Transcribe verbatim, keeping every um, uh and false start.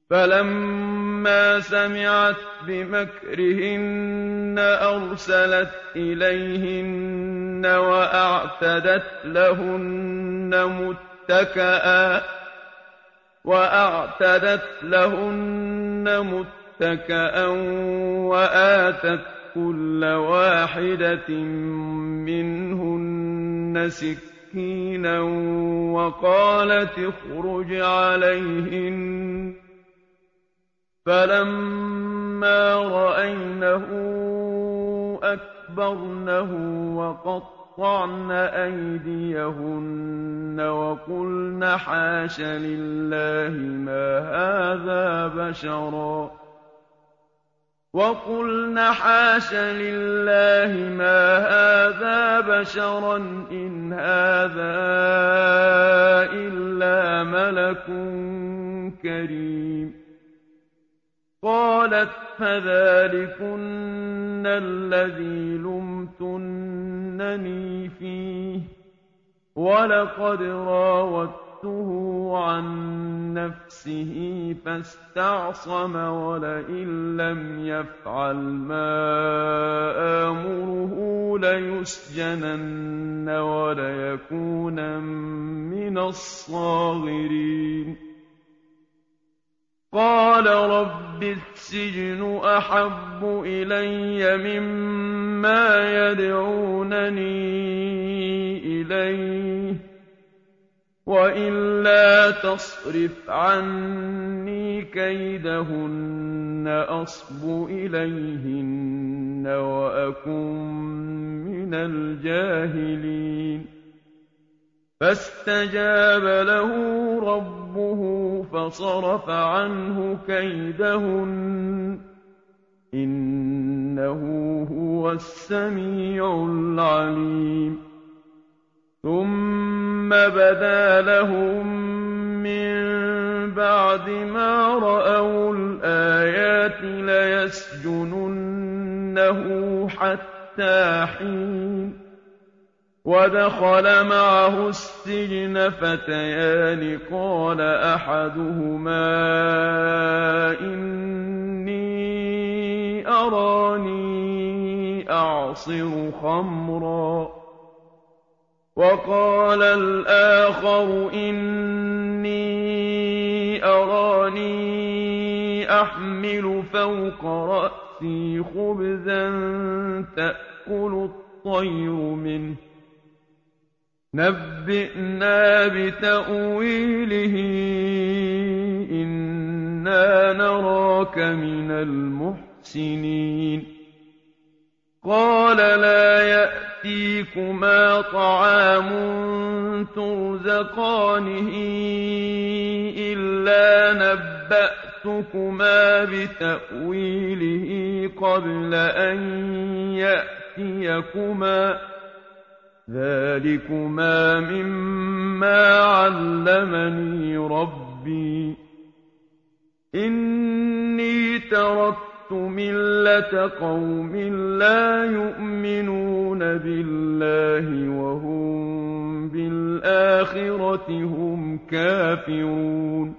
فَلَمَّا سَمِعَتْ بِمَكْرِهِنَّ أَرْسَلَتْ إِلَيْهِنَّ وَأَعْتَدَتْ لَهُنَّ مُتَّكَأً وَأَعْتَدَتْ لَهُنَّ مُتَّكَأً وَآتَتْ كُلَّ وَاحِدَةٍ مِّنْهُنَّ سِكِّينًا وَقَالَتِ اخْرُجْ عَلَيْهِنَّ ۖ فَلَمَّا رَأَيْنَهُ أَكْبَرْنَهُ وَقَطَّعْنَ أَيْدِيَهُنَّ وَقُلْنَ حَاشَ لِلَّهِ مَا هَٰذَا بَشَرًا وَقُلْنَ حَاشَ لِلَّهِ مَا هَٰذَا بَشَرًا إِنْ هَٰذَا إِلَّا مَلَكٌ كَرِيمٌ قَالَتْ فَذَٰلِكُنَّ الَّذِي لُمْتُنَّنِي فِيهِ وَلَقَدْ رَاوَدتُّهُ عَن نَّفْسِهِ فَاسْتَعْصَمَ وَلَئِن لَّمْ يَفْعَلْ مَا آمُرُهُ لَيُسْجَنَنَّ وَلَيَكُونًا مِّنَ الصَّاغِرِينَ قَالَ رَبِّ السِّجْنُ أَحَبُّ إِلَيَّ مِمَّا يَدْعُونَنِي إِلَيْهِ ۖ وَإِلَّا تَصْرِفْ عَنِّي كَيْدَهُنَّ أَصْبُ إِلَيْهِنَّ وَأَكُن مِّنَ الْجَاهِلِينَ فَاسْتَجَابَ لَهُ رَبُّهُ فَصَرَفَ عَنْهُ كَيْدَهُنَّ ۚ إِنَّهُ هُوَ السَّمِيعُ الْعَلِيمُ ثُمَّ بَدَا لَهُم مِّن بَعْدِ مَا رَأَوُا الْآيَاتِ لَيَسْجُنُنَّهُ حَتَّىٰ حِينٍ وَدَخَلَ مَعَهُ السِّجْنَ فَتَيَانِ قَالَ أَحَدُهُمَا إِنِّي أَرَانِي أَعْصِرُ خَمْرًا وَقَالَ الْآخَرُ إِنِّي أَرَانِي أَحْمِلُ فَوْقَ رَأْسِي خُبْزًا تَأْكُلُ الطَّيْرُ مِنْهُ ۖ نَبِّئْنَا بِتَأْوِيلِهِ إِنَّا نَرَاكَ مِنَ الْمُحْسِنِينَ قَالَ لَا يَأْتِيكُمَا طَعَامٌ تُرْزَقَانِهِ إِلَّا نَبَّأْتُكُمَا بِتَأْوِيلِهِ قَبْلَ أَن يَأْتِيَكُمَا ۚ ذَٰلِكُمَا مِمَّا عَلَّمَنِي رَبِّي ۚ إِنِّي تَرَكْتُ مِلَّةَ قَوْمٍ لَّا يُؤْمِنُونَ بِاللَّهِ وَهُم بِالْآخِرَةِ هُمْ كَافِرُونَ